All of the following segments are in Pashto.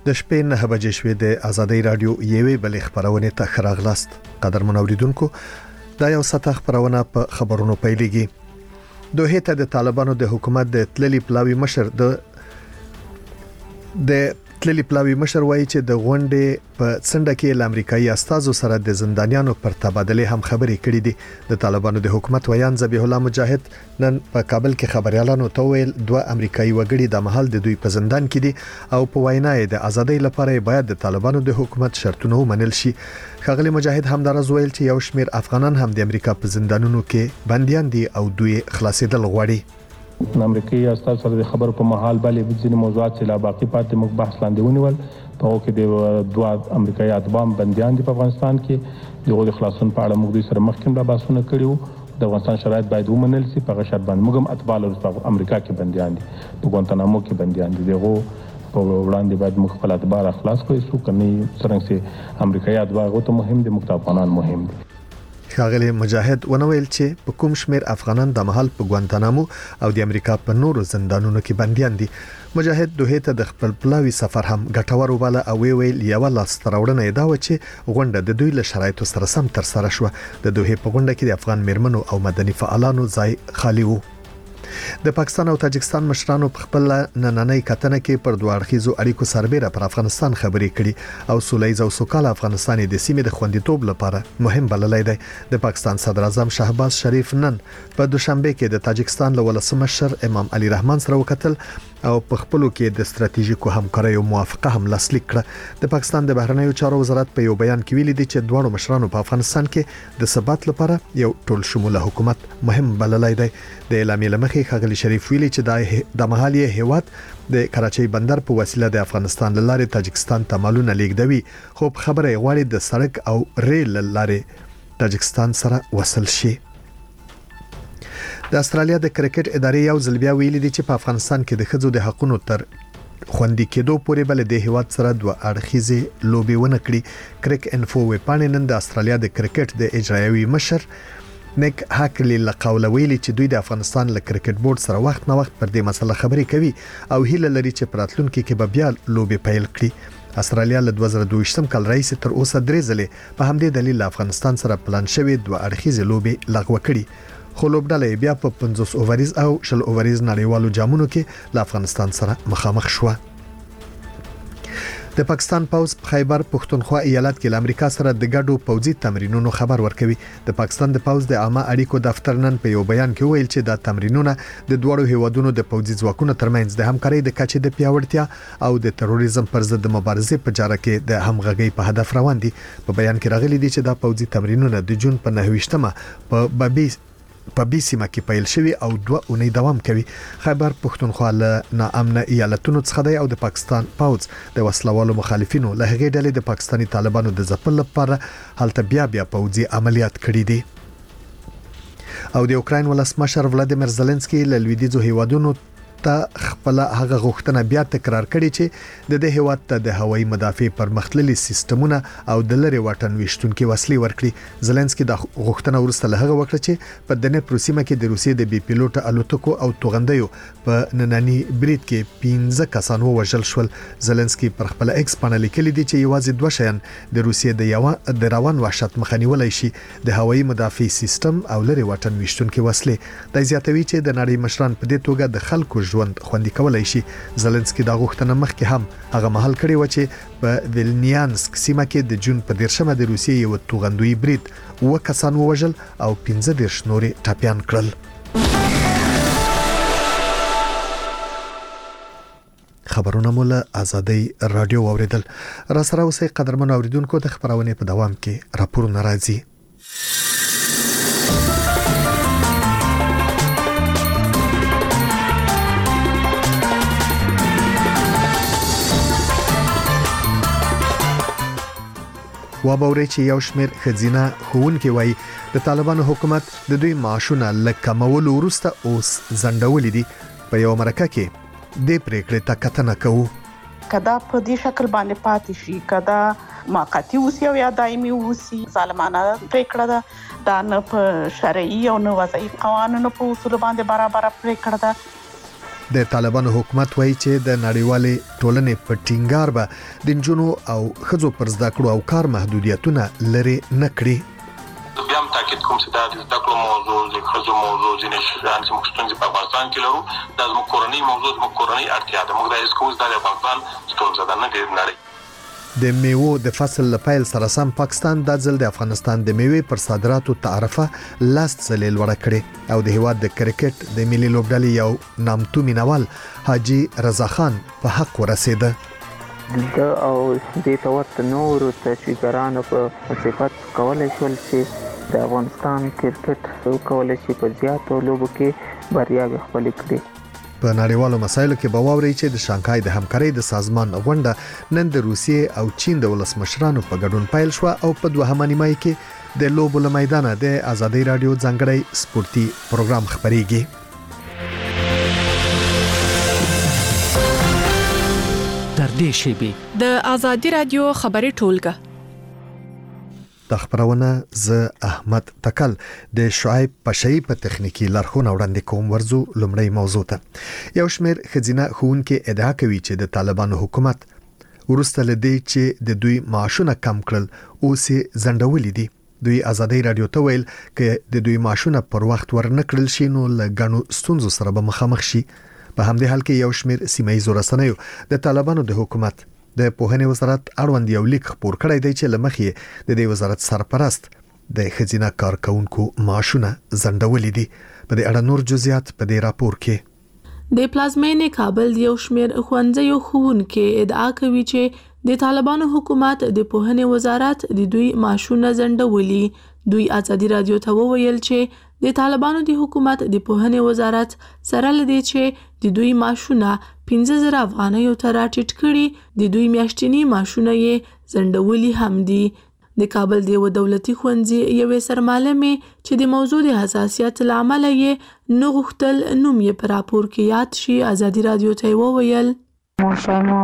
د شپې 9 بجې شوې د ازادۍ رادیو یوې بلې خبرونه ته خراغلاست. قدرمن اوریدونکو، دا یو ساته خبرونه په خبرونو پیلېږي. دوه ته د طالبانو د حکومت د تللی پلاوی مشر وایي چې د غونډې په څنډه کې د امریکایي استازو سره د زندانیانو پر تبادله هم خبرې کړې دي. د طالبانو د حکومت ویان ذبیح الله مجاهد نن په کابل کې خبريالانو ته ویل 2 امریکایي وګړي د محل د دوی په زندان کې دي او په وینا یې د ازادۍ لپاره باید د طالبانو د حکومت شرطونه ومنل شي. ښاغلي مجاهد هم درز ویل چې یو شمېر افغانان هم د امریکا په زندانونو کې بنديان دي او دوی خلاصېدل غواړي. امریکایي استاد سره د خبرو په محل باندې ځینې موضوعات چې لا باقی پاتې موږ بحث لاندې ونیول. په هغه کې د 2 امریکایي اتبام بنديان دي په افغانستان کې. دغه خلاصون په اړه موږ سره مخکې لا بحثونه کړیو. د افغانستان شرایط باید ومنل شي. په شرط باندې موږ هم اتباع لرو په امریکا کې بنديان دي، په ګوانتانامو کې بنديان دي. دغه په وړاندې باید موږ خپل اتباع خلاص کړو. څو کني څنګه چې امریکایي اتباع غوته مهم دي، مختلف افغانان مهم دي. ښاغلي مجاهد ونویل چې په کوم شمیر افغانان د محل په ګوانتانامو او د امریکا په نورو زندانونو کې بنديان دي. مجاهد دوه ته د خپل پلاوی سفر هم ګټور وباله او ویل یو لاس تراوړنه دا و چې غونډه د دوی له شرایطو سره سم تر سره شو. د دوه په غونډه کې د افغان میرمنو او مدني فعالانو ځای خالی وو. د پاکستان او تاجکستان مشرانو په خپل نننۍ کتنه کې پر دوه اړخیزو اړیکو سربېره پر افغانستان خبرې کړي او سولهییز او سوکاله افغانستان د سیمې د خوندیتوب لپاره مهم بللی دی. د پاکستان صدر اعظم شهباز شریف نن په دوشنبه کې د تاجکستان له ولسمشر امام علي رحمان سره وکتل او په خپلو کې د ستراتیژیکو همکاریو موافقه هم لاسلیک کړه. د پاکستان د بهرنیو چارو وزارت په یو بیان کې ویلي دی چې دواړو مشرانو په افغانستان کې د ثبات لپاره یو ټول شموله حکومت مهم بللی دی. د اعلامیې لمخې ښاغلي شریف ویلي چې د محلي هیواد د کراچۍ بندر په وسیله د افغانستان لاره تاجکستان ته مالونه لیږدوي، خو خبره غواړي د سړک او ریل لاره تاجکستان سره وصل شي. د استرالیا د کرکټ ادارې یو ځل بیا ویلي دي چې په افغانستان کې د ښځو د حقوقو تر خوندي کېدو پورې بل د هیواد سره 2 اړخیزې لوبي ونه کړي. کرک انفو ویپانې نن د استرالیا د کرکټ د اجرایوي مشر نیک هاکلی لقوله ویلي چې دوی د افغانستان له کرکټ بورډ سره وخت نه وخت پر دې مسله خبرې کوي او هیله لري چې پراتلونکو کې به بیا لوبي پیل کړي. استرالیا له 2022 کال راهیسې تر اوسه 3 ځلې په همدې دلیل افغانستان سره پلان شوی 2 اړخیزې لوبي لغوه کړي. خو لوبډله بیا په 50 اووریز او 60 اووریز نړیوالو جامونو کې له افغانستان سره مخامخ شو. د پاکستان پوز په خیبر پښتونخوا ایالت کې له امریکا سره د ګډو پوځي تمرینونو خبر ورکوي. د پاکستان د پوز د عامه اړیکو دفتر نن په یو بیان کې ویل چې دا تمرینونه د دوړو هیوادونو د پوځي ځواکونو ترمنځ د همکارۍ د کچې د پیاوړتیا او د تروریزم پر ضد د مبارزې په جاره کې د همغږۍ په هدف روان دي. په بیان کې راغلي دي چې دا پوځي تمرینونه د جون په 9مه په بیسیمه کې پیل شوی او 2 اونۍ دوام کوي. خیبر پښتونخوا له ناامنه ایالتونو څخه دی او د پاکستان پوز د وسلوالو مخالفینو له هغې ډلې د پاکستاني طالبانو د ځپل لپاره هلته بیا پوځي عملیات کړي دي. او د اوکراین ولسمشر ولادیمیر زيلنسکي له لویدیځو هیوادونو ته خپل هغه غوښتنه بیا تکرار کړي چې د هیواد ته د هوایي مدافع پرمختللي سیستمونه او د لری واټن وشتونکو وسلې ورکړي. زيلنسکي د غوښتنه ورسته له هغه وکړه چې په دنه پروسیمه کې د روسیې د بي پیلوټ الوتکو او توغندیو په نننی برید کې 15 کسان وژل شول. زيلنسکي پر خپل ایکس باندې لیکلي دي چې یوازې 2 شیان د روسیې د روان وحشت مخنیولای شي: د هوایي مدافع سیستم او لری واټن وشتونکو وسلې. د زیاتوي چې د نړۍ مشران په دې توګه د خلکو ژوند خوندي کولای شي. زيلنسکي دا غوښتنه مخکې هم هغه محل کړی و چې په ویلنیانسک سیمه کې د جون په 13مه د روسیې یو توغندوی برید 2 کسان وژل او 15 نورې ټاپیان کړل. خبرونه مول ازادۍ رادیو اوریدل. را سره اوسې قدرمن اوریدونکو د خبرونه په دوام کې راپور ناراضي. وابوري چې یو شمېر خزینه خوونکي وای د طالبانو حکومت د دوی معاشونه لکمولو وروسته اوس زندولې دي. په یو مرکه کې د پریکړې ته کتنه کوو. کدا په دې شکل باندې پاتې شي، کدا موقتی اوسي او یا دایمي اوسي، ظالمانه پریکړه ده. دا نه په شرعي او نه وضعي قوانینو په اصول باندې برابر پریکړه ده. د طالبانو حکومت وایي چې د نړیوالې ټولنې په ټینګار به د نجونو او ښځو پر زده کړو او کار محدودیتونه لري نه کړي. بیا هم تاکید کوم چې دا د زده کړو موضوع د ښځو موضوع ځینې شیان چې موږ ستونزې په افغانستان کې لرو دا زموږ کورنۍ موضوع زموږ کورنۍ اړتیا ده. موږ دا هیڅ کوو د افغانستان ستونزه ده نه د نړۍ. د میوو د فصل لپاره سره سم پاکستان د ځل د افغانستان د میوې پر صادراتو تعرفه لاست ځلې لوړه کړې او د هیواد د کرکټ د ملي لوبډلې یو نامتو مینوال حاجی رضا خان په حق ورسېده. د او د توت نور تشکرانو په صفات کولای شول چې د افغانستان کرکټ کولای شي په زیاتو لوبو کې بریا خپل کړي. په نړیوالو مسایلو کې به واوري چې د شانګهای د همکارۍ د سازمان غونډه نن د روسیې او چین د ولسمشرانو په ګډون پیل شو او په دوهمه نیمه کې د لوبو له میدانه د آزادۍ رادیو ځانګړی سپورتي پروګرام خبريږي. تر دې شیبې د آزادۍ رادیو خبري ټولګه د خبرونه ز احمد تکل د شعیب پشئی په تخنیکی لارښوونه وړاندې کوم. ورزو لومړی موضوع ته یو شمېر خزینه خوونکې ادعا کوي چې د طالبانو حکومت ورسته لدی چې د دوی معاشونه کم کړل او سي زندولې دي. دوی آزادۍ رادیو ته ویل چې د دوی معاشونه پر وخت ورنکړل شي نو لګانو ستونزو سره به مخامخ شي. په همدې حال کې یو شمېر سیمایي رسنیو د طالبانو د حکومت د پوهنې وزارت اړوند یو لیک خپور کړی دی چې لمخې د دې وزارت سرپرست د خزینه کارکونکو معاشونه زندولې دي. په دې اړه نور جزئیات په دې راپور کې. د پلازمینې کابل یو شمېر ښوونځیو ښوونکي ادعا کوي چې د طالبانو حکومت د پوهنې وزارت د دوی معاشونه زندولي. دوی آزادۍ رادیو ته وویل چې د طالبانو د حکومت د پوهنې وزارت سره لدی چې د دوی معاشونه 15,000 افغانیو ته راټیټ کړي. د دوی میاشتنی معاشونه یې زندولي هم دي. د کابل د دولتي ښوونځي یوې سرمعلمې چې د موضوع د حساسیت لامل یې نه غوښتل نوم یې په راپور کې یاد شي آزادۍ رادیو ته وویل معاشای ما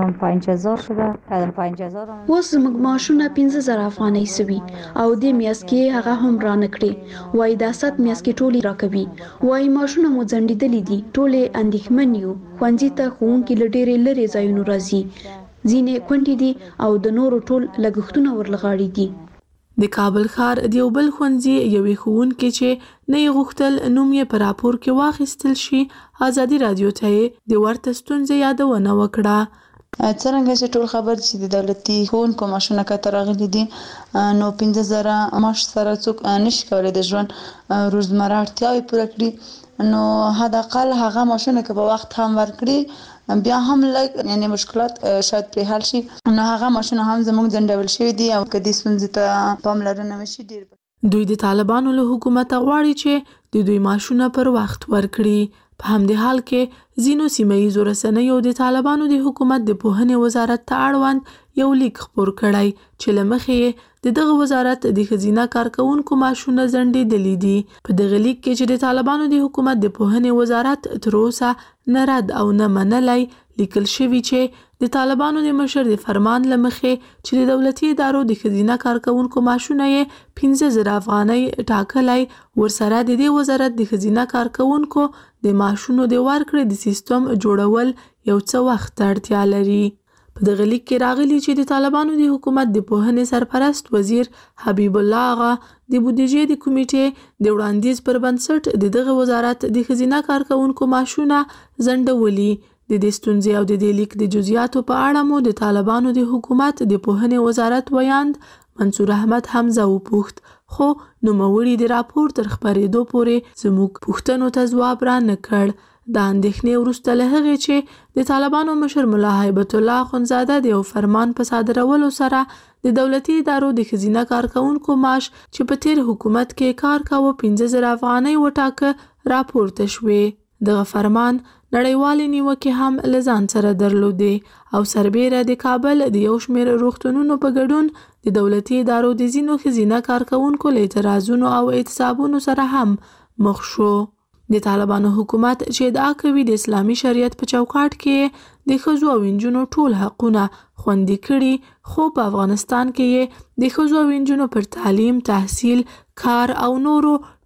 5,000 شده. 5,000 اوس زموږ معاشونه 15,000 افغانۍ سوي او د میاشت کې هغه هم را نکړي. وای دا 7 میاشت کې ټولي راکوي. وای معاشونه مو ځنډېدلې دي. ټولې اندېښمن یو. ښوونځي ته ښوونکي له ډېرې لرې ځایونو راځي. ځینې کونډې دي او د نورو ټول لګښتونه ورلغاړي دي. د کابل ښار د یو بل ښوونځي یوې ښوونکې چې نه یې غوښتل نوم یې په راپور کې واخیستل شي آزادۍ رادیو ته د ورته ستونزې یادونه وکړه. څرنګه چې ټول خبر چې د دولتي ښوونکو معاشونه کته راغلي دي نو 15,000 معاش سره څوک نشي کولی د ژوند روزمره اړتیاوې پوره کړي. نو حد اقل هغه معاشونه که په وخت هم ورکړي بیا هم لږ یعنی مشکلات شاید پرې حل شي. نو هغه معاشونه هم زموږ ځنډول شوي دي او که دې ستونزې ته پاملرنه وشي ډېر به. دوی د طالبانو له حکومته غواړي چې د دوی معاشونه پر وخت ورکړي. په همدې حال کې ځینو سیمه‌ییزو رسنیو د طالبانو د حکومت د پوهنې وزارت ته اړوند یو لیک خپور کړی چې له مخې د دغه وزارت د خزینه کارکونکو معاشونه ځنډېدلي دي. په دغه لیک کې چې د طالبانو د حکومت د پوهنې وزارت تر اوسه نه رد او نه منلی لیکل شوي چې د طالبانو د مشر د فرمان له مخې چې د دولتي ادارو د خزینه کارکونکو معاشونه یې 15,000 افغانۍ ټاکلی ورسره د دې وزارت د خزینه کارکونکو د معاشونو د ورکړې د سیستم جوړول یو څه وخت اړتیا لري. په دغه لیک کې راغلي چې د طالبانو د حکومت د پوهنې سرپرست وزیر حبیب الله آغا د بودیجې د کمیټې د وړاندیز پر بنسټ دغه وزارت د خزینه کارکونکو معاشونه ځنډولي. د دې ستونزې او د دې لیک د جزئیاتو په اړه مو د طالبانو د حکومت د پوهنې وزارت ویاند منصور احمد حمزه وپوښت خو نوموړي د راپور تر خپرېدو پورې زموږ پوښتنو ته ځواب را نه کړ. د اندېښنې وروسته له هغې چې د طالبانو مشر ملا هیبت الله اخندزاده د یو فرمان په صادرولو سره د دولتي ادارو د خزینه کارکونکو معاش چې په تیر حکومت کې کار کاوه 15,000 افغانۍ وټاکه راپورته شوې. دغه فرمان نړیوالې نیوکې هم له ځان سره درلودې او سربیره د کابل د یو شمېر روغتونونو په ګډون د دولتي ادارو د ځینو خزینه کارکونکو له اعتراضونو او اعتصابونو سره هم مخ شو. د طالبانو حکومت چې ادعا کوي د اسلامي شریعت په چوکاټ کې د ښځو او نجونو ټول حقونه خوندي کړي خو په افغانستان کې د ښځو او نجونو پر تعلیم، تحصیل، کار او نورو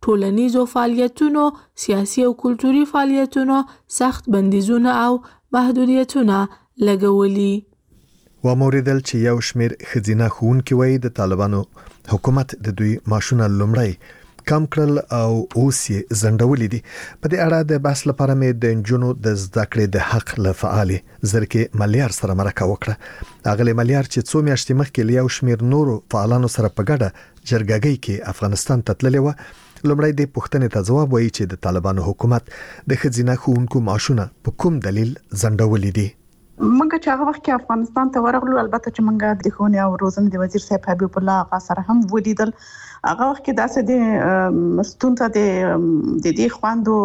ټولنیزو فعالیتونو، سیاسي او کلتوري فعالیتونو سخت بندیزونه او محدودیتونه لګولي. وموریدل چې یو شمیر خزینه ښوونکي وایي د طالبانو حکومت د دوی معاشونه لومړی کم کړل او اوس یې ځنډولي دي. په دې اړه د بحث لپاره مې د نجونو د زده کړې د حق له فعالې زرکې ملیار سره مرکه وکړه. اغلی ملیار چې څو میاشتې مخکې له یو شمیر نورو فعالانو سره په ګډه جرګګۍ کې افغانستان ته تللې و، لومړی د پوښتنې ته ځواب وایي چې د طالبانو حکومت د خزینه ښوونکو معاشونه په کوم دلیل ځنډولي دي. منګه چې هغه وخت کې افغانستان ته ورغلو، البته چې منګه د ښوونې او روزنې د وزیر صاحب حبیب الله آغا سره هم ولیدل. هغه وخت کې داسې د ستونزه د دې خواندو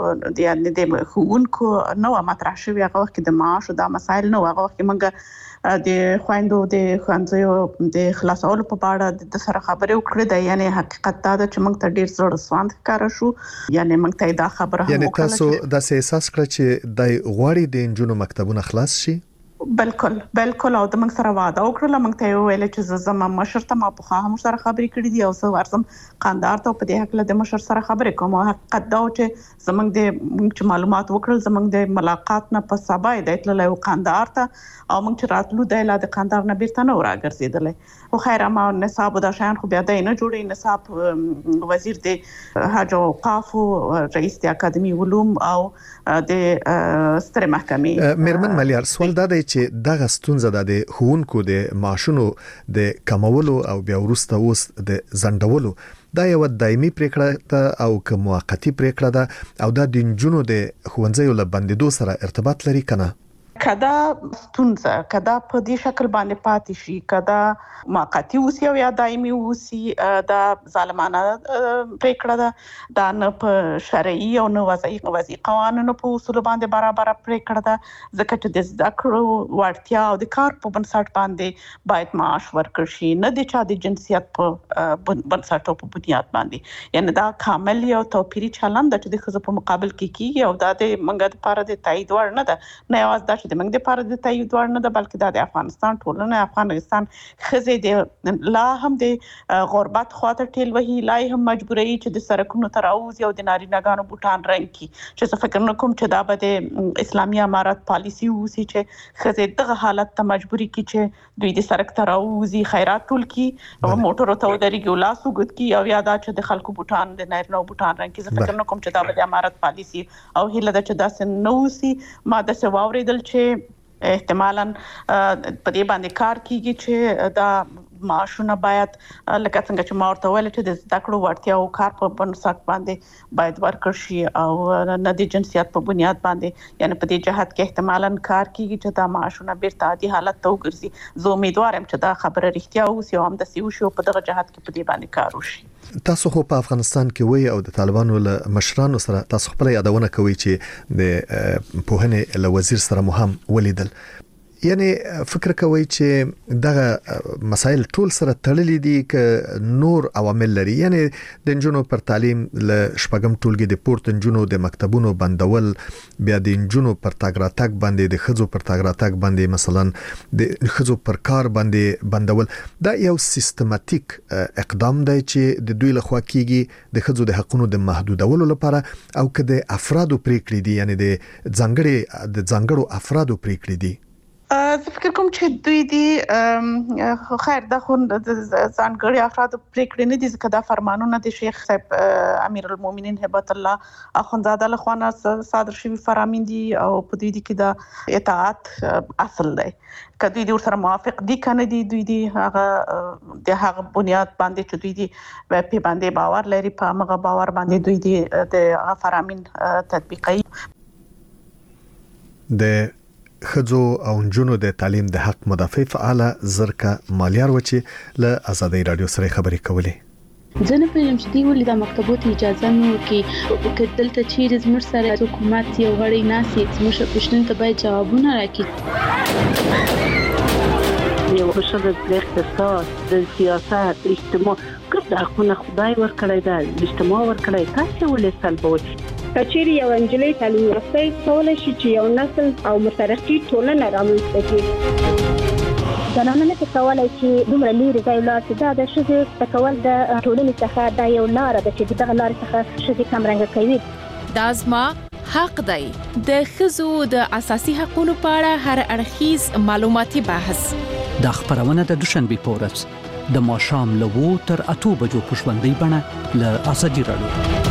د ښوونکو نو مطرح شوی. هغه وخت کې د معاش او د مسایل نو، هغه وخت کې منګه د خواندو د ښوونځیو د خلاصولو په اړه د سره خبرې وکړې. د یعنی حقیقت دا چې موږ ته ډیر زړه سوند ښکار شو، یعنی موږ ته دا خبره هم یعنی تاسو د احساس کړ چې د غواړي د انجونو مکتبونه خلاص شي. بالکل او د موږ سره وعده وکړه. موږ ته ویل چې زما مشر ته ما په خوا هم سره خبرې کړې دي او زه ورسم قاندار ته په دې حق له د مشر سره خبرې کوم. حقیقت دا چې زمونږ د معلومات وکړل، زمونږ د ملاقات نه په سبا د اطلاع او قاندار ته او موږ چې راتلو د اله د قاندار نه بیرته نه راګرځیدل. خو خیر ما نصاب د شایان خو بیا د نه جوړې نصاب وزیر د حج او اوقاف، رئیس د اکاډمي علوم او د ستر محکمې میرمن ملیار، سوال دا دی چې دغه ستونزه د ښوونکو د معاشونو د کمولو او بیا وروسته اوس د ځنډولو دا یو دایمي پریکړه ده او که موقتی پریکړه ده او دا د نجونو د ښوونځیو له بندیدو سره ارتباط لري کنه؟ کدا ستونزه کدا په دې شکل باندې پاتې شي، کدا موقتی اوسي او یا دایمي اوسي، دا ظالمانه پریکړه ده. دا نه په شرعي او نه وضعي قوانینو په اصول باندې برابر پریکړه ده، ځکه چې د زده کړو وړتیا او د کار په بنسټ باندې باید معاش ورکړي شي، نه د چا د جنسیت په بنسټ او په بنیاد باندې. یعنی دا کامل یو توپیری چلند چې د ښځو په مقابل کې کیږي او دا د منګه لپاره د تایید وړ نه ده. نه یوازې دا چې د موږ لپاره د تایید وړ نه ده، بلکې دا د افغانستان ټولنه، افغانستان ښځې د لا هم د غربت خواته ټیل وهي، لا هم مجبوري چې د سرکونو ته راوځي او د نارینه‌ګانو بوټان رنګ کړي. چې زه فکر نه کوم چې دا به د اسلامي امارات پالیسي ووسي چې ښځې دغه حالت ته مجبوري کړي چې دوی د سرک ته راوځي، خیرات ټول کړي او موټرو ته ودرېږي او لاس وګد کړي او یا دا چې د خلکو بوټان د نارینه‌و بوټان رنګ کړي. زه فکر نه کوم چې دا به د امارات پالیسي او هیله ده چې داسې نه وسي. ما داسې واورېدل چې احتمالاً په دې باندې کار کیږي چې دا معاشونه باید لکه څنګه چې ما ورته ویل چې د زده کړو وړتیا او کار په بنسټ باندې باید ورکړل شي او نه د جنسیت په بنیاد باندې. یعنی په دې جهت کې احتمالاً کار کیږي چې دا معاشونه بیرته عادي حالت ته وګرځي. زه امیدوارم چې دا خبره رښتیا وشي او هم د سیو شو په دغه جهت کې په دې باندې کار وشي. تاسو خو په افغانستان کې وای او د طالبانو له مشرانو سره تاسو خپل یادونه کوي چې د پوهنې له وزیر سره مهم ولیدل. یعنی فکر کوي چې دغه مسایل ټول سره تړلې دي ک نور عوامل لري؟ یعنی د نجونو پر تعلیم له شپږم ټولګي د پورته نجونو د مکتبونو بندول، بیا د نجونو پر تاګ راتګ باندې، د ښځو پر تاګ راتګ باندې، مثلا د ښځو پر کار باندې بندول، دا یو سیستماتیک اقدام دی چې د دوی لخوا کیږي د ښځو د حقوقو د محدودولو لپاره او که د افرادو پریکړې دي، یعنی د ځانګړو افرادو پریکړې دي. زه فکر کوم چې دوی دي خیر دا خو ځانګړي افراد پریکړې نه دي، ځکه دا فرمانونه د شیخ صاحب امیر المؤمنین هبت الله اخوندزاده له خوا صادر شوي فرامین دي او په دوی کې دا اطاعت اصل دی. که دوی ورسره موافق دي کنه دي، دوی دي هغه د هغه بنیاد باندې چې دوی دي په باندې باور لري، په هغه باور باندې دوی دي د فرامین تطبیقي. د ښځو او نجونو د تعلیم د حق مدافع فعاله زرکه ملیار و چې له آزادۍ رادیو سره خبرې کولې. زه نه پوهیږم چې دوی ولې د مکتبو ته اجازه نه ورکوي. که دلته چیرې زموږ سره حکومت یو غړی ناسي، زموږ پوښتنو ته باید جوابونه راکړي. یو ښځه د اقتصاد، د سیاست، اجتماع ګډ حقونه خدای ورکړی دی، اجتماع ورکړی، تاسو ولې سلبوي؟ کچېرې یو انجلۍ تعلیم یافته کولای شي چې یو نسل او مترقي ټولنه رامنځته کړي. زنانه نه کولای چې دومره لري ځای لاړ شي. دا د ښځې تکول د ټولنې څخه دا یو لار ده چې دغه لار څخه ښځې کمرنګه کوي. دا زما حق دی. د ښځو د اساسي حقوقو په اړه هر اړخیز معلوماتي بحث د خبرونه د دوشنبه په ورځ د ماښام له 2 تر 8 بجو په ژوندۍ بڼه له ازادي رادیو.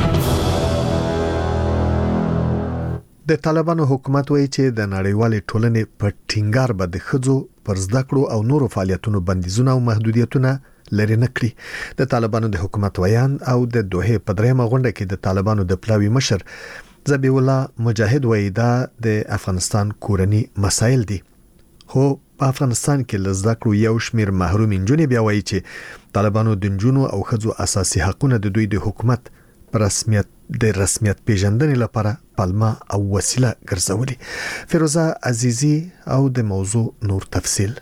د طالبانو حکومت وایي چې د نړیوالې ټولنې په ټینګار به د ښځو پر زده کړو او نورو فعالیتونو بندیزونه او محدودیتونه لري نه کړي. د طالبانو د حکومت ویان او د دوحې په درېمه غونډه کې د طالبانو د پلاوي مشر ذبیح الله مجاهد وایي دا د افغانستان کورنی مسایل دي. خو په افغانستان کې له زده کړو یو شمیر محروم نجونې بیا وایي چې طالبانو د نجونو او ښځو اساسي حقوقونه د دوی د حکومت پر رسمیت پیژندنې لپاره پلمه او وسیله ګرځولي. فیروزه عزیزی او د موضوع نور تفصیل.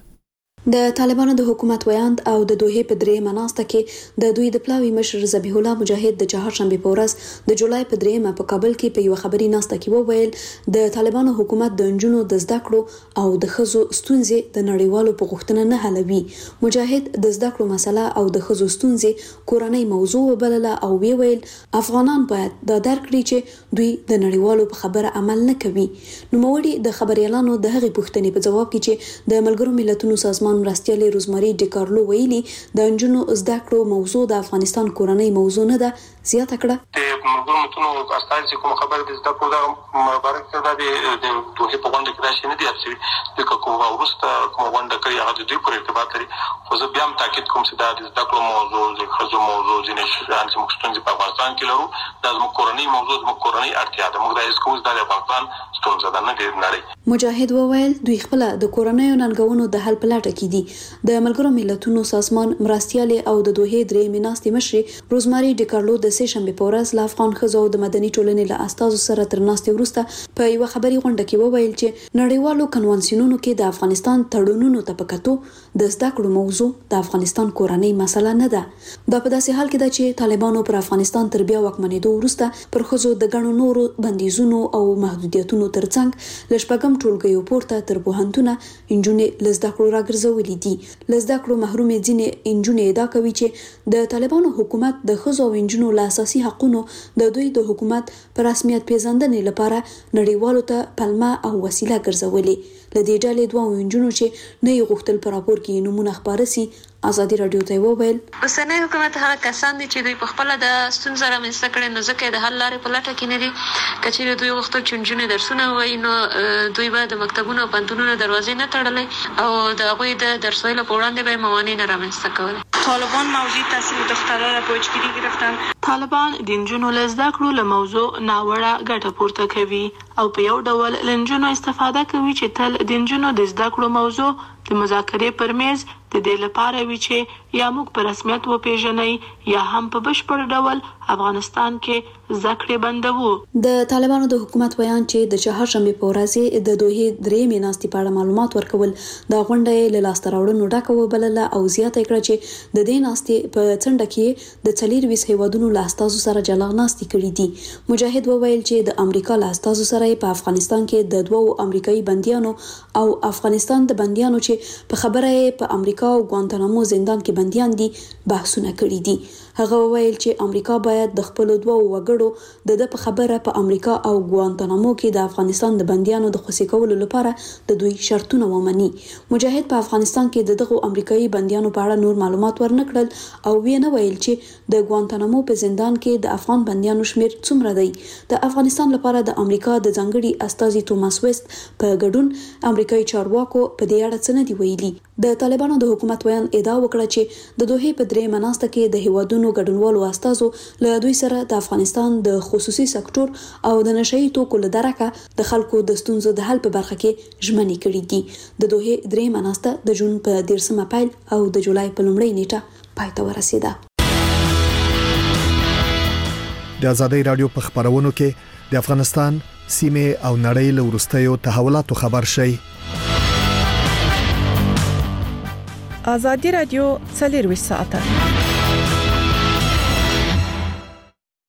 د طالبانو د حکومت ویاند او د دوحې په درېمه ناسته کې د دوی د پلاوي مشر ذبیح الله مجاهد د چهارشنبه په ورځ د جولای په درېمه په کابل کې په یو خبري ناسته کې وویل د طالبانو حکومت د نجونو د زده کړو او د ښځو ستونزې د نړیوالو په غوښتنه نه حلوي. مجاهد د زده کړو مسله او د ښځو ستونزې کورنۍ موضوع وبلله او ویل افغانان باید دا درک کړي چې دوی د نړیوالو په خبره عمل نه کوي. نوموړي د خبريالانو د هغې پوښتنې په جواب کې چې د ملګرو ملتونو سازمان مرستيالي روزماري ډیکارلو ویلي د نجونو زده کړو موضوع د افغانستان کورنۍ موضوع نه ده زیاته کړه. د ملګرو ملتونو استازي کوم خبره د زده کړو د مبارک کړه د دوه په غونډه کې راشي نه دي اصلي د کوم ورسته کوم غونډه کوي هغه د دوی پر ارتباط لري. خو زه بیا هم تاکید کوم چې د زده کړو موضوع د خزو موضوع ځینې شیان چې موږ ستونزې په افغانستان کې لرو د زموږ کورنۍ موضوع زموږ کورنۍ اړتیا ده. موږ د اسکوز د افغانستان ستونزه ده نه دی نړۍ. مجاهد وویل دوی خپل د کورنۍ ننګونو د حل په لټه کې دي. د ملګرو ملتونو سازمان مرستيالي او د دوحې درېمې ناستې مشر روزماري ډیکارلو د سه شنبه په ورځ له افغان ښځو د مدني ټولنې له استازو سره تر ناستې وروسته په یو خبري غونډه کې وویل چې نړیوالو کنوانسیونونو کې د افغانستان تړونونو ته پکاتو د زده کړو موضوع د افغانستان کورنۍ مسله نه ده. دا په داسې حال کې ده چې طالبانو پر افغانستان تر بیا واکمنېدو وروسته پر ښځو د ګڼو نورو بندیزونو او محدودیتونو ترڅنګ له شپږم ټولګیو پورته تر پوهنتونه نجونې له زده کړو راګرځولې دي. له زده کړو محرومې ځینې نجونې ادعا کوي چې د طالبانو حکومت د ښځو او نجونو له اساسي حقوقو د دوی د حکومت پر رسمیت پیژندنې لپاره نړیوالو ته پلمه او وسیله ګرځولې. له دې ډلې دوه نجونو چې نه یې غوښتل په راپور کې نمونه خپاره سي ازادي رادیو ته وویل اوسنی حکومت هغه کسان دي چې دوی په خپل د ستونزې رامنځته کړي نو ځکه د حل لارې په لټه کې نه دي. کچېرې دوی غوښتل چې نجونې درسونه ووایي نو دوی به د مکتبونو او پوهنتونونو دروازې نه تړلې او د هغوی د درس ویلو په وړاندې به موانع نه رامنځته کولې. طالبان موضوع تحصیل دخترها را پوچگیری گرفتن. طالبان د نجونو له زده کړو له موضوع ناوړه ګټه پورته کوي او په یو ډول له نجونو استفاده کوي چې تل د نجونو د زده کړو موضوع د مذاکرې پر میز د دې لپاره وی چې یا موږ په رسمیت وپیژنئ یا هم په بشپړ ډول افغانستان کې زکړې بندوو. د طالبانو د حکومت ویان چې د چهارشنبه په ورځ د دوحې درېمې ناستې په اړه معلومات ورکول د غونډې له لاسته راوړنو ډکه وبلله او زیاته کړه چې د دې ناستې په څنډه کې د 24 هیوادونو له استازو سره جلا ناستې کړې دي. مجاهد وویل چې د امریکا له استازو سره په افغانستان کې د دوو امریکایي بنديانو او افغانستان د بنديانو چې په خبره په امریکا او ګوانتانامو زندان کې بنديان دي بحثونه کړي دي. هغه وویل چې امریکا باید د خپل دوه وګړو د په خبره په امریکا او ګوانتانامو کې د افغانستان د بنديانو د خوشي کولو لپاره د دوی شرطونه ومني. مجاهد په افغانستان کې د دغه امریکایي بنديانو په اړه نور معلومات ورنکړل او وینا ویل چې د ګوانتانامو په زندان کې د افغان بنديانو شمیر څومره دی. د افغانستان لپاره د امریکا د ځانګړي استازي توماس ویست په ګډون امریکایي چارواکو په دې اړه څه نه دی ویلي. د طالبانو د حکومت ویان ادعا وکړه چې د دوحې په درېمه ناسته کې د هیوادونو ګډونوالو استازو له دوی سره د افغانستان د خصوصي سکتور او د نشئی توکو له درکه د خلکو د ستونزو د حل په برخه کې ژمنې کړې دي. د دوحې درېمه ناسته د جون په 10 اپریل او د جولای په لومړۍ نیټه پای ته ورسېده. د ازادۍ رادیو په خبرونو کې د افغانستان سیمه او نړۍ له وروستیو تحولاتو خبر شي. ازادي رادیو 24 ساعته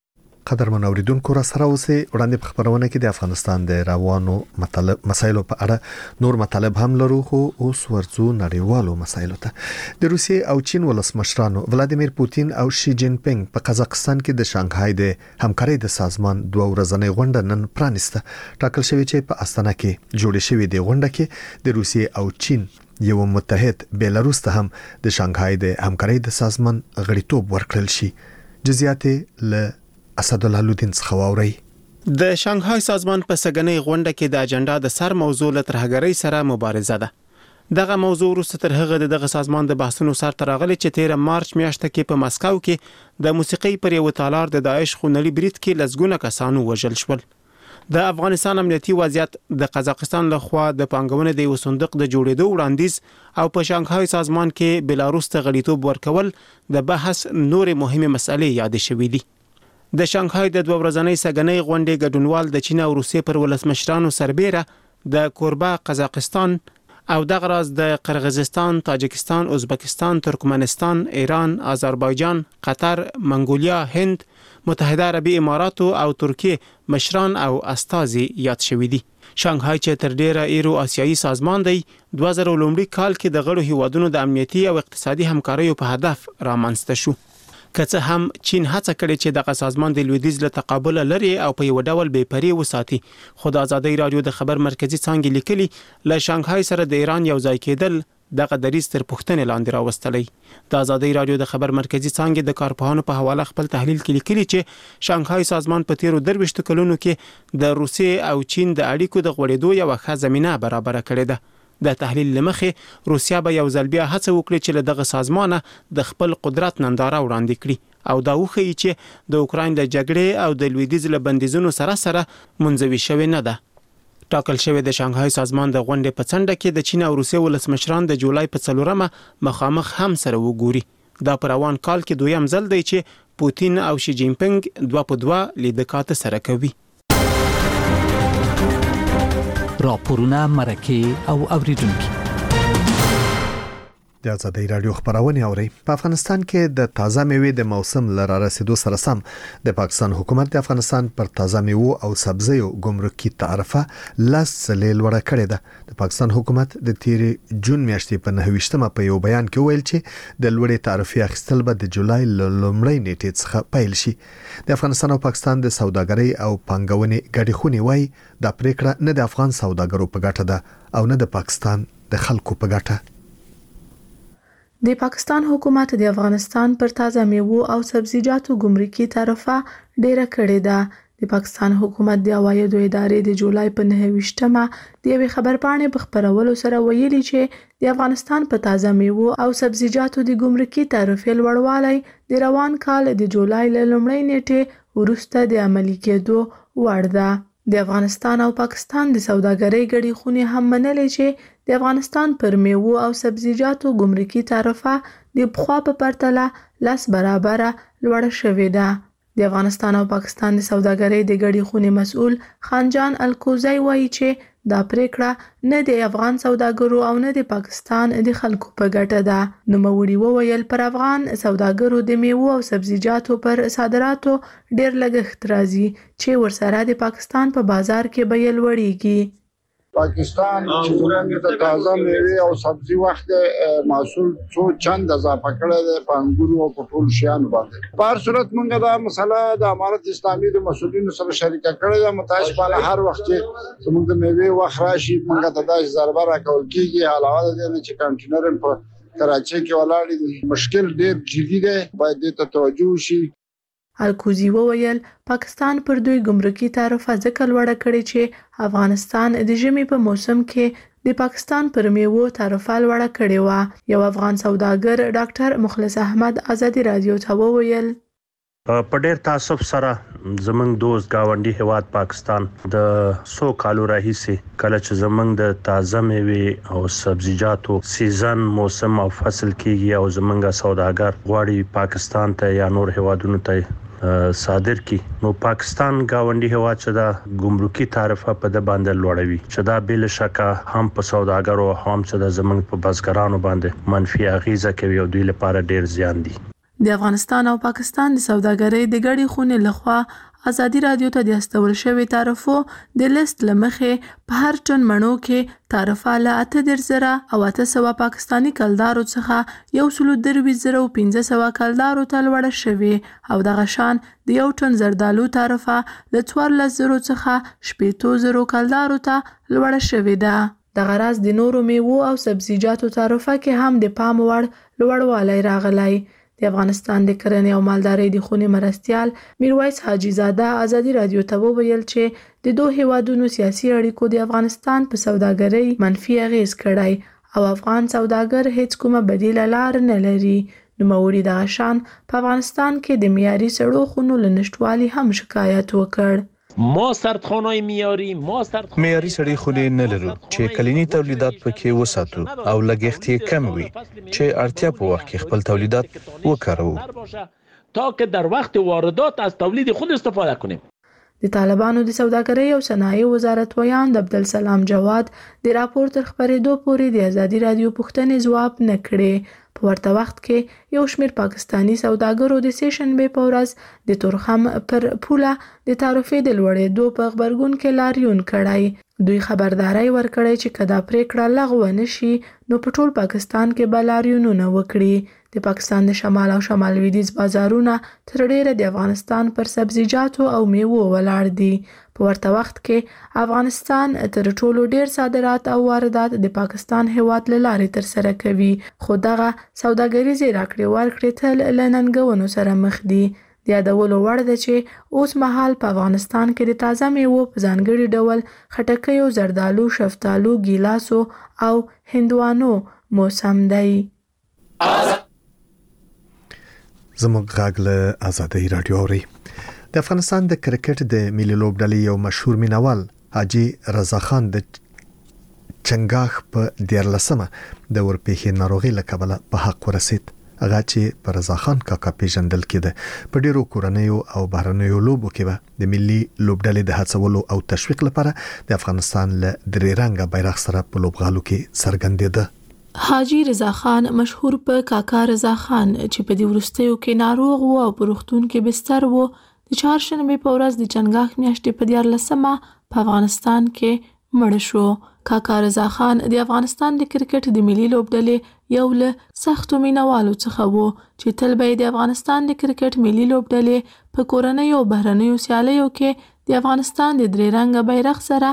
قدرمن اوریدونکو را سره اوسئ. وړاندې په خبرونه کې د افغانستان د روانو مسایلو په اړه نور مطالب هم لرو، خو اوس ورځو نړیوالو مسایلو ته. د روسیې او چین ولسمشرانو ولادیمیر پوتین او شي جین پینګ په قزاقستان کې د شانګهای د همکارۍ د سازمان 2 ورځنۍ غونډه نن پرانیسته. ټاکل شوی چې په استانه کې جوړ شوی دی غونډه کې د روسیې او چین یو متحد بیلاروس ته هم د شانګهای د همکارۍ د سازمان غړیتوب ورکړل شي. جزئیات له اسد الله لودین څخه واوري. د شانګهای سازمان په سګنۍ غونډه کې د اجنډا د سر موضوع له ترهګرۍ سره مبارزه ده. دغه موضوع وروسته تر هغه دغه سازمان د بحثونو سر ترغلي چې 13 مارچ میاشته کې په مسکو کې د موسیقي پر یو تالار د داعش خونړي برید کې لزګونه کسانو وژل شول. د افغانستان امنیتي وضعیت د قزاقستان لخوا د پانګونې د یو صندوق د جوړېدو وړاندیز او په شانګهای سازمان کې بیلاروس ته غړیتوب ورکول د بحث نور مهمه مسلې یاد شوې دي. د شانګهای د 2 ورځنۍ سګنۍ غونډې ګډونوال د چین او روسیې پر ولسمشرانو سربېره د کوربه قزاقستان او دغه راز د قرغیزستان، تاجکستان، ازبکستان، ترکمنستان، ایران، آذربایجان، قطر، منګولیا، هند، متحده عربی امارات او ترکیه مشران او استازي یاد شوي دي. شانګهای چې تر ډیره ایرو آسیایي سازمان دی 2000 لومړي کال کې د غړو هیوادونو د امنیتي او اقتصادي همکاریو په هدف رامنځته شو. که څه هم چین هڅه کړې چې دغه سازمان د لویدیځ له تقابل لري او په یو ډول بې پرې وساتي، خو د ازادۍ رادیو د خبر مرکزی څانګې لیکلي له شانګهای سره د ایران یو ځای کېدل دغه دریځ تر پوښتنې لاندې راوستلی. د ازادۍ رادیو د خبر مرکزی څانګې د کارپوهانو په حواله خپل تحلیل کې لیکلي چې شانګهای سازمان په تیرو 23 کلونو کې د روسیې او چین د اړیکو د غوړېدو یو ښه زمینه برابر کړې ده. د تحلیل لمخې روسیا به یو ځل بیا هڅه وکړي چې له دغه سازمانه د خپل قدرت ننداره وړاندې کړي او دا وښيي چې د اوکراین د جګړې او د لویدیځ له بندیزونو سره منځوي شوی نه ده. ټاکل شوی د شانګهای سازمان د غونډې په څنډه کې د چین او روسیې ولسمشران د جولای په 4مه مخامخ هم سره وګوري. دا په روان کال کې دویم ځل دی چې پوتین او شي جین پینګ 2 په 2 لیدکات سره کوي. راپورونه، مرکه او اوریدونکو. د ازادۍ رادیو خبرونه اوري. په افغانستان کې د تازه میوې د موسم لره رسیدو سره سم د پاکستان حکومت د افغانستان پر تازه میوو او سبزیو ګمرکي تعرفه لسلیل وړه کړې ده. د پاکستان حکومت د 13 جون میاشتې په 29مه په یو بیان کې ویل چې د لوړې تعرفې اخیستل به د جولای لومړۍ نیټې څخه پیل شي. د افغانستان او پاکستان د سوداګرۍ او پانګونې ګډې خونې وایي دا پریکړه نه د افغان سوداګرو په ګټه ده او نه د پاکستان د خلکو په ګټه. د پاکستان حکومت د افغانستان پر تازه میوو او سبزیجاتو ګمرکي تعرفه ډیره کړې ده. د پاکستان حکومت د عوایدو ادارې د جولای په 29مه د یوې خبرپاڼې په خبرولو سره ویلي چې د افغانستان په تازه میوو او سبزیجاتو د ګمرکي تعرفې لوړوالی د روان کال د جولای له لومړۍ نیټې وروسته د عملي کېدو وړ ده. د افغانستان او پاکستان د سوداګرۍ ګډې خونې هم منلې چې د افغانستان پر میوو او سبزیجاتو ګمرکي تعرفه د پخوا په پرتله 10 برابره لوړه شوې ده. د افغانستان او پاکستان د سوداګرۍ د ګډې خونې مسؤل خانجان الکوزی وایي چې دا پریکړه نه د افغان سوداګرو او نه د پاکستان د خلکو په ګټه ده. نوموړي وویل پر افغان سوداګرو د میوو او سبزیجاتو پر صادراتو ډیر لګښت راځي چې ورسره د پاکستان په بازار کې بیه لوړیږي. پاکستان چې څنګه د تازه میوې او سبزي وخت محصول څو چند اضافه کړی دی په انګورو او په ټولو شیانو باندې. په هر صورت موږ دا مسله د امارت اسلامي د مسؤلینو سره شریکه کړې ده. متاسفانه هر وخت چې زموږ د میوې وخت راشي موږ ته داسې ضربه راکول کېږي. علاوه د دې نه چې کانټینر په کراچۍ کې ولاړ دي، مشکل ډېر جدي دی، باید دې ته توجه وشي. الکوزی وویل پاکستان پر دوی ګمرکي تعرفه ځکه لوړه کړې چې افغانستان د ژمي په موسم کې د پاکستان پر میوو تعرفه لوړه کړې و. یو افغان سوداګر ډاکټر مخلص احمد ازادي رادیو ته وویل په ډېر تاسف سره زمنګ دوست گاونډي هواد پاکستان د 100 کالو راهیسې کله چې زمنګ د تازه میوې او سبزیجاتو سیزن موسم او فصل کېږي او زمنګ سوداګر غواړي پاکستان ته یا نور هوادونو ته صادر کی نو پاکستان گاونډي هوا چې دا ګمرکي تعرفه په د باندې لوړوي چې دا بل شکه هم په سوداګرو هم چې د زمنګ په بازارانو باندې منفي اغیزه کوي او دوی لپاره ډیر زیان دي. د افغانستان او پاکستان د سوداګرۍ د ګډې خونې لخوا ازادي رادیو ته د استول شوی تعرفو د لیست لمخې په هر ټن مڼو کې تعرفه له 8,000 او 800 پاکستانی کلدارو څخه 1,23,500 کلدارو ته لوړه شوې او دغه شان د یو ټن زردالو تعرفه له 14,000 څخه 15,000 کلدارو ته لوړه شوې ده. دغه راز د نورو میوو او سبزیجاتو تعرفه کې هم د پام وړ لوړوالی راغلی. د افغانستان د کرنې او مالدارۍ د خونې مرستیال میرویس حاجي زاده ازادي رادیو ته وویل چې د دوه هیوادونو سیاسي اړیکو د افغانستان په سوداګرۍ منفي اغیز کړی او افغان سوداګر هیڅ کومه بدیله لار نه لري. نوموړي دغه شان په افغانستان کې د معیاري سړو خونو له نشتوالي هم شکایت وکړ. ما سردخانه‌های معیاري سړې خونې نه لرو چې کلینی تولیدات پکې وساتو او لګښت یې کم وي چې اړتیا په وخت کې خپل تولیدات وکاروو تا که در وقت واردات از تولید خود استفاده کنیم. د طالبانو د سوداګرۍ او صنایع وزارت ویان د عبدالسلام جواد د راپور تر خبرېدو پورې د ازادي رادیو پوښتنې ځواب نه کړې. په ورته وخت کې یو شمېر پاکستانی سوداګرو د سې شنبې په ورځ د تورخم پر پوله د تعرفې د لوړېدو په غبرګون کې لاریون کړی. دوی خبرداري ورکړی چې که دا پریکړه لغوه نشي نو په ټول پاکستان کې به لاریونونه وکړي. د پاکستان د شمال او شمال لویدیځ بازارونه تر ډیره د افغانستان پر سبزیجاتو او میوو ولاړ دي. په ورته وخت کې افغانستان تر ټولو ډیر صادرات او واردات د پاکستان هیواد له لارې ترسره کوي، خو دغه سوداګریزې راکړې ورکړې تل له ننګونو سره مخ دي. د یادولو وړ ده چې اوس مهال په افغانستان کې د تازه میوو په ځانګړي ډول خټکیو، زردالو، شفتالو، ګیلاسو او هندوانو موسم دی. زموږ غږ له ازادي رادیو اوري. د افغانستان د کرکټ د ملي لوبډلې یو مشهور مینوال حاجي رضا خان د چنګاخ په 14مه د ورپېښې ناروغي له کبله په حق ورسید. هغه چې پر رضا خان کاکا پیژندل کېده. په ډیرو کورنیو او بهرنیو لوبو کې به د ملي لوبډلې د هڅولو او تشویق لپاره د افغانستان له درې رنګه بیرغ سره په لوبغالو کې څرګندېده. حاجي رضا خان مشهور په کاکا رضا خان چې په دې وروستیو کې ناروغ و او په روغتون کې بستر و، د چهارشنبې په ورځ د چنګاښ میاشتې په 14مه په افغانستان کې مړ شو. کاکا رضا خان د افغانستان د کرکټ د ملي لوبډلې یو له سختو مینوالو څخه و چې تل به د افغانستان د کرکټ ملي لوبډلې په کورنیو او بهرنیو سیالیو کې د افغانستان د درې رنګه بیرغ سره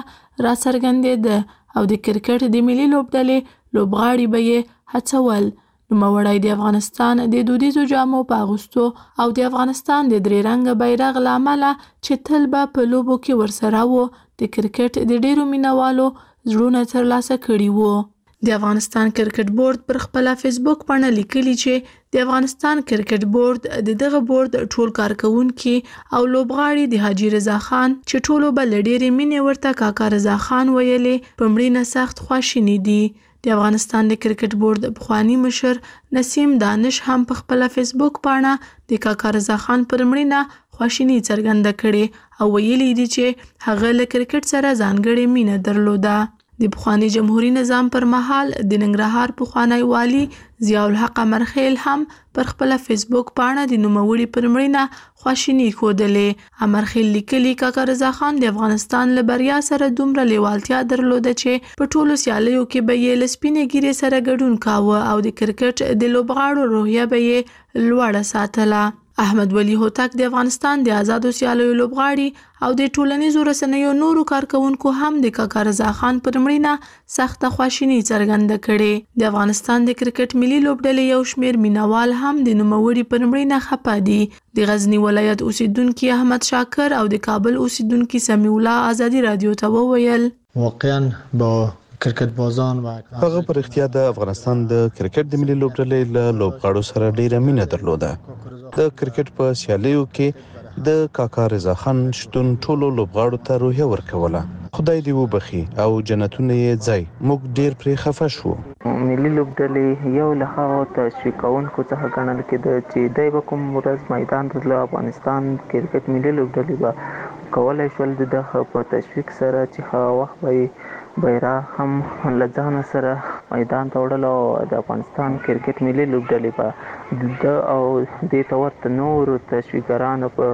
راڅرګندېده او د کرکټ د ملي لوبډلې لوبغاړي به یې هڅول. نوموړی د افغانستان د دودیزو جامو په اغوستو او د افغانستان د درې رنګه بیرغ له امله چې تل به په لوبو کې ورسره و د کرکټ د ډیرو مینوالو زړونه ترلاسه کړي وو. د افغانستان کرکټ بورډ پر خپل فیسبوک باندې لیکلي چې د افغانستان کرکټ بورډ د دغه بورډ ټول کارکونکي او لوبغاړي د حاجي رضا خان چې ټولو بل ډېرې مینې ورته کاکا رضا خان ویلې په مړینه سخت خواشیني دي. د افغانستان د کرکټ بورډ پخوانی مشر نسیم دانش هم په خپل فیسبوک باندې د کاکا رضا خان پر مړینه خواشیني څرګنده کړې او ویلي دي چې هغه له کرکټ سره ځانګړې مینه درلوده. د پخوانی جمهوریت نظام پر مهال د ننګرهار پخوانی والی ضیاء الحق امرخیل هم پر خپل فیسبوک باندې د نوموړي پر مړینه خواشیني ښودلې. امرخیل لیکلي کاکا رضا خان د افغانستان له بریا سره دومره لیوالتیا درلوده چې په ټولو سیالیو کې به یې له سپینې ګیرې سره ګډون کاوه او د کرکټ د لوبغاړو روحیه به یې لوړه ساتله. احمد ولی هوتک د افغانستان د آزادو سیالیو لوبغاړي او د ټولنیزو رسنیو نورو کارکونکو هم د کاکا رضا خان پر مړینه سخته خواشیني څرګنده کړې. د افغانستان د کرکټ ملي لوبډلې یو شمېر مینوال هم د نوموړي پر مړینه خپه دي. د غزنی ولایت اوسیدونکي احمد شاکر او د کابل اوسیدونکي سمیع الله ازادي رادیو ته وویل واقعا با کرکټ بازان هغه پر اختیار د افغانستان د کرکټ د ملي لوبډلې له لوبغاړو سره ډیره مینه درلوده. د کرکټ په سیالیو کې د کاکا رضا خان شتون ټولو لوبغاړو ته روحیه ورکوله. خدای دې وبخي او جنتونه یې ځای. موږ ډیر پرې خفه شو. ملي لوبډلې یو له هغو تشویقونکو څخه ګڼل کېده چې دی به کوم ورځ میدان ته تلل، افغانستان کرکټ ملي لوبډلې به کولی شول د دغه په تشویق سره چې هغه وخت به بیرغ هم له ځانه سره میدان ته وړل او د افغانستان کرکټ ملي لوبډلې به د او دې ته ورته نورو تشویقګرانو په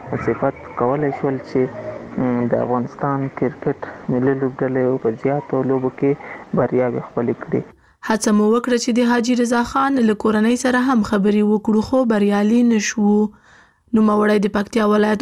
صفات کولای شول چې د افغانستان کرکټ ملي لوبډلې په زیاتو لوبو کې بریاوې خپل کړي. هڅه مو وکړه چې د حاجی رضا خان له کورنۍ سره هم خبرې وکړو خو بریالي نشو. نو مورای د پکتیا ولایت